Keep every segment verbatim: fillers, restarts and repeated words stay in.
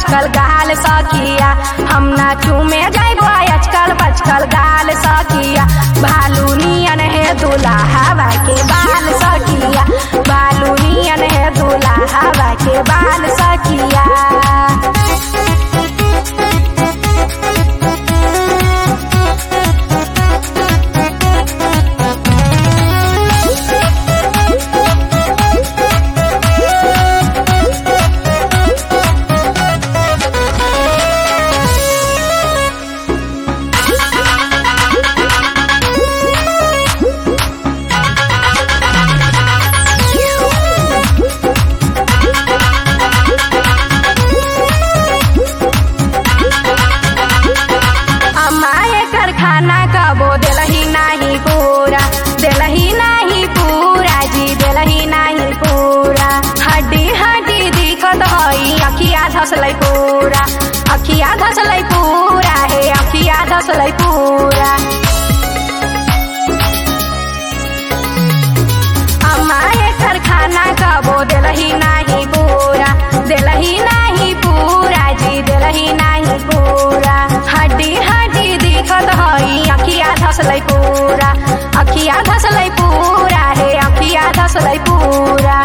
पचकल गाल सखिया हम नाचू में जाइबो अचकल पचकल गाल सखिया भालू नियन है दूल्हा हवा के बाल सखिया भालू नियन है दूल्हा हवा के बाल सखिया। खाना कबो दिलही नाही पूरा दिलही नाही पूरा जी दिलही नाही पूरा हड्डी हड्डी दिखत हई अखिया धसलै पूरा अखिया धसलै पूरा हे अखिया धसलै पूरा अम्मा एकर खाना कबो दिलही नाही पूरा दिलही नाही पूरा जी दिलही नाही पूरा हड्डी हड्डी दिखत हई अखिया धसलै पूरा अखिया धसलै पूरा हे अखिया धसलै पूरा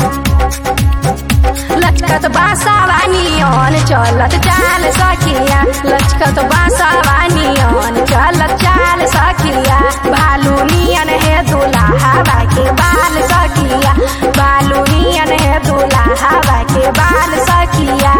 लचकत बासावानियन चलत चाल सखिया लचकत बासावानियन चलत चाल सखिया भालू नियन है दूल्हा हवा के बाल सखिया भालू नियन है दूल्हा हवा के बाल सखिया।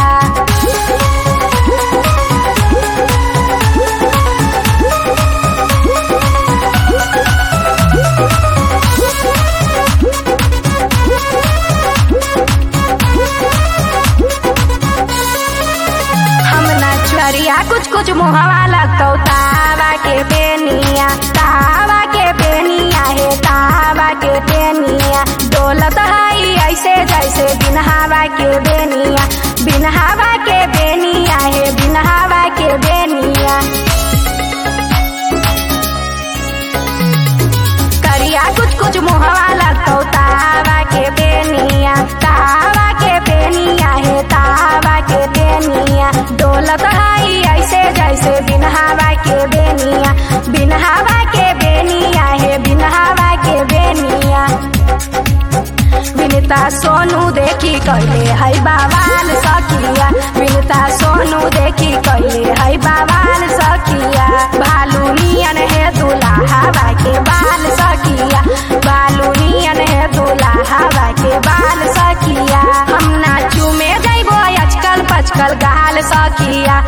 कुछ कुछ मुहवा लगतौ तावा के बेनिया तावा के बेनिया हे तावा के बेनिया डोलत हई ऐसे जैसे बिन हवा के बेनिया बिन हवा के बेनिया हे बिन हवा के बेनिया करिया कुछ कुछ मुहवा लगतौ तावा के बेनिया तावा के बेनिया हे तावा के बेनिया डोलत हई ऐसे जैसे बिन हवा के बेनिया बिन हवा के बेनिया हे बिन हवा के बेनिया विनीता सोनू देखी कैले हई बाबाल सखिया विनीता सोनू देखी कैले हई बाबाल सखिया भालू नियन है दूल्हा हवा के बाल सखिया भालू नियन है दूल्हा हवा के बाल सखिया हम नाचू में जाइबो अचकल पचकल गाल सखिया